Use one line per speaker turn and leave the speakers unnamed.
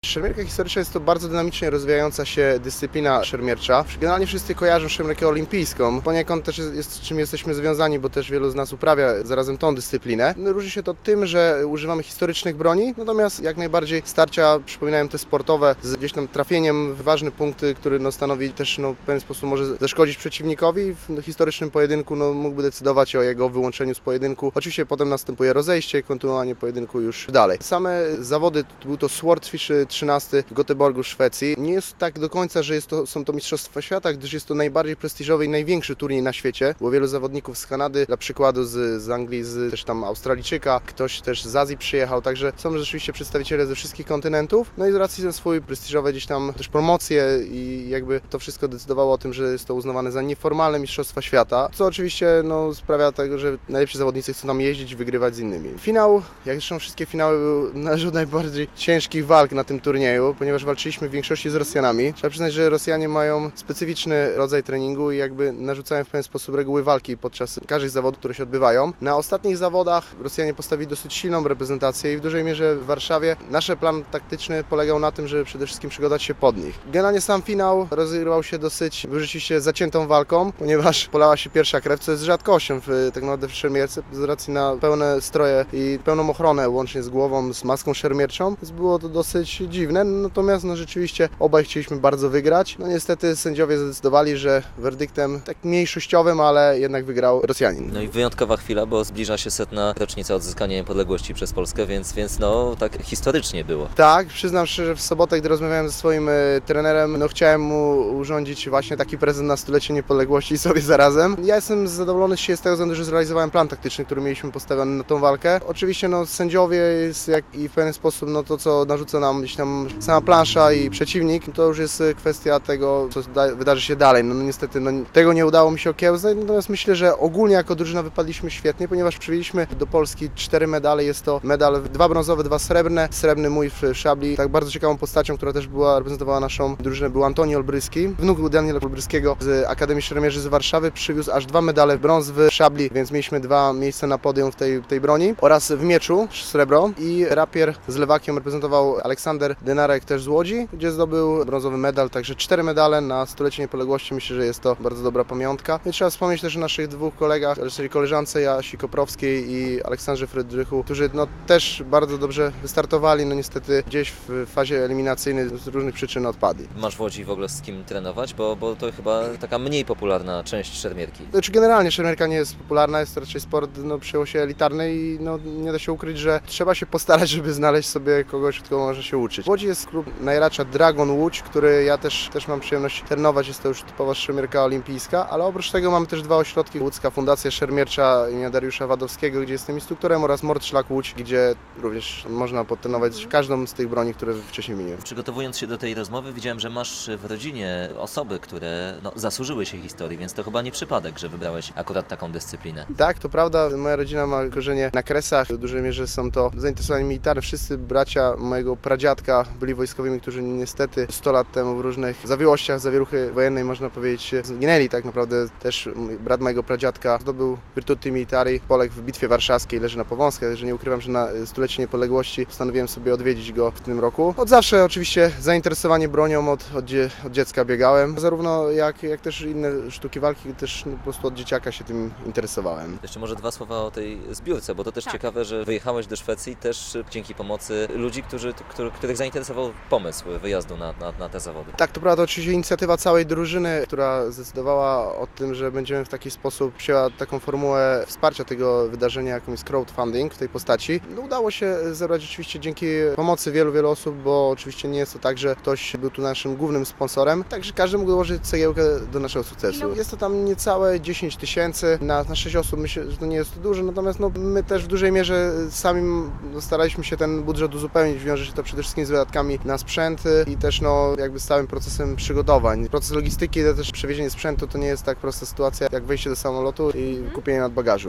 Szermierka historyczna jest to bardzo dynamicznie rozwijająca się dyscyplina szermiercza. Generalnie wszyscy kojarzą szermierkę olimpijską. Poniekąd też jest z czym jesteśmy związani, bo też wielu z nas uprawia zarazem tą dyscyplinę. Różni się to tym, że używamy historycznych broni, natomiast jak najbardziej starcia przypominają te sportowe z gdzieś tam trafieniem w ważne punkty, który stanowi też w pewien sposób może zaszkodzić przeciwnikowi. W historycznym pojedynku mógłby decydować o jego wyłączeniu z pojedynku. Oczywiście potem następuje rozejście, kontynuowanie pojedynku już dalej. Same zawody, był to Swordfish 13 w Göteborgu, Szwecji. Nie jest tak do końca, że są to Mistrzostwa Świata, gdyż jest to najbardziej prestiżowy i największy turniej na świecie. Było wielu zawodników z Kanady, dla przykładu z Anglii, też tam Australijczyka, ktoś też z Azji przyjechał, także są rzeczywiście przedstawiciele ze wszystkich kontynentów. No i z racji na swój prestiżowe gdzieś tam też promocje i jakby to wszystko decydowało o tym, że jest to uznawane za nieformalne Mistrzostwa Świata, co oczywiście sprawia tego, że najlepsi zawodnicy chcą tam jeździć, wygrywać z innymi. Finał, jak zresztą wszystkie finały, należą do najbardziej ciężkich walk na tym turnieju, ponieważ walczyliśmy w większości z Rosjanami. Trzeba przyznać, że Rosjanie mają specyficzny rodzaj treningu i jakby narzucają w pewien sposób reguły walki podczas każdych zawodów, które się odbywają. Na ostatnich zawodach Rosjanie postawili dosyć silną reprezentację i w dużej mierze w Warszawie nasz plan taktyczny polegał na tym, żeby przede wszystkim przygotować się pod nich. Generalnie sam finał rozgrywał się był rzeczywiście zaciętą walką, ponieważ polała się pierwsza krew, co jest rzadkością tak naprawdę w szermierce, z racji na pełne stroje i pełną ochronę łącznie z głową, z maską szermierczą, więc było to dosyć dziwne, natomiast rzeczywiście obaj chcieliśmy bardzo wygrać. Niestety sędziowie zdecydowali, że werdyktem tak mniejszościowym, ale jednak wygrał Rosjanin.
No i wyjątkowa chwila, bo zbliża się 100. rocznica odzyskania niepodległości przez Polskę, więc tak historycznie było.
Tak, przyznam szczerze, w sobotę, gdy rozmawiałem ze swoim trenerem, chciałem mu urządzić właśnie taki prezent na 100-lecie niepodległości i sobie zarazem. Ja jestem zadowolony z tego względu, że zrealizowałem plan taktyczny, który mieliśmy postawiony na tą walkę. Oczywiście sędziowie jest i w pewien sposób to, co narzuca nam gdzieś tam sama plansza i przeciwnik, to już jest kwestia tego, co wydarzy się dalej. Niestety tego nie udało mi się okiełznać, natomiast myślę, że ogólnie jako drużyna wypadliśmy świetnie, ponieważ przywieźliśmy do Polski 4 medale. Jest to medal 2 brązowe, 2 srebrne. Srebrny mój w szabli. Tak bardzo ciekawą postacią, która też reprezentowała naszą drużynę, był Antoni Olbryski. Wnuk Daniela Olbryskiego z Akademii Szermierzy z Warszawy przywiózł aż 2 medale brąz w szabli, więc mieliśmy 2 miejsca na podium w tej broni oraz w mieczu srebro i rapier z lewakiem reprezentował Aleksander Denarek też z Łodzi, gdzie zdobył brązowy medal, także 4 medale na 100-lecie niepodległości. Myślę, że jest to bardzo dobra pamiątka. I trzeba wspomnieć też o naszych 2 kolegach, czyli koleżance Jasi Koprowskiej i Aleksandrze Frydrychu, którzy też bardzo dobrze wystartowali, niestety gdzieś w fazie eliminacyjnej z różnych przyczyn odpadli.
Masz w Łodzi w ogóle z kim trenować, bo to chyba taka mniej popularna część szermierki.
Generalnie szermierka nie jest popularna, jest to raczej sport przyjął się elitarny i nie da się ukryć, że trzeba się postarać, żeby znaleźć sobie kogoś, od kogo można się uczyć. W Łodzi jest klub Najracza Dragon Łódź, który ja też mam przyjemność trenować, jest to już typowa szermierka olimpijska, ale oprócz tego mamy też 2 ośrodki, Łódzka Fundacja Szermiercza imienia Dariusza Wadowskiego, gdzie jestem instruktorem, oraz Mordszlak Łódź, gdzie również można potrenować każdą z tych broni, które wcześniej wymieniłem.
Przygotowując się do tej rozmowy, widziałem, że masz w rodzinie osoby, które zasłużyły się historii, więc to chyba nie przypadek, że wybrałeś akurat taką dyscyplinę.
Tak, to prawda. Moja rodzina ma korzenie na Kresach. W dużej mierze są to zainteresowani militarne. Wszyscy bracia mojego pradziadka byli wojskowymi, którzy niestety 100 lat temu w różnych zawiłościach, zawieruchy wojennej, można powiedzieć, zginęli. Tak naprawdę też brat mojego pradziadka zdobył Virtuti Militari, poległ w Bitwie Warszawskiej, leży na Powązkach, także nie ukrywam, że na 100-lecie niepodległości postanowiłem sobie odwiedzić go w tym roku. Od zawsze oczywiście zainteresowanie bronią, od dziecka biegałem, zarówno jak też inne sztuki walki, też po prostu od dzieciaka się tym interesowałem.
Jeszcze może 2 słowa o tej zbiórce, bo to też ciekawe, że wyjechałeś do Szwecji też dzięki pomocy ludzi, których zainteresował pomysł wyjazdu na te zawody.
Tak, to prawda, oczywiście inicjatywa całej drużyny, która zdecydowała o tym, że będziemy w taki sposób przyjęła taką formułę wsparcia tego wydarzenia, jaką jest crowdfunding w tej postaci. Udało się zebrać rzeczywiście dzięki pomocy wielu osób, bo oczywiście nie jest to tak, że ktoś był tu naszym głównym sponsorem, także każdy mógł dołożyć cegiełkę do naszego sukcesu. Jest to tam niecałe 10 000 na 6 osób, myślę, że to nie jest to dużo, natomiast my też w dużej mierze sami staraliśmy się ten budżet uzupełnić, wiąże się to przede wszystkim z wydatkami na sprzęt i też jakby z całym procesem przygotowań. Proces logistyki, ale też przewiezienie sprzętu to nie jest tak prosta sytuacja jak wejście do samolotu i kupienie nadbagażu.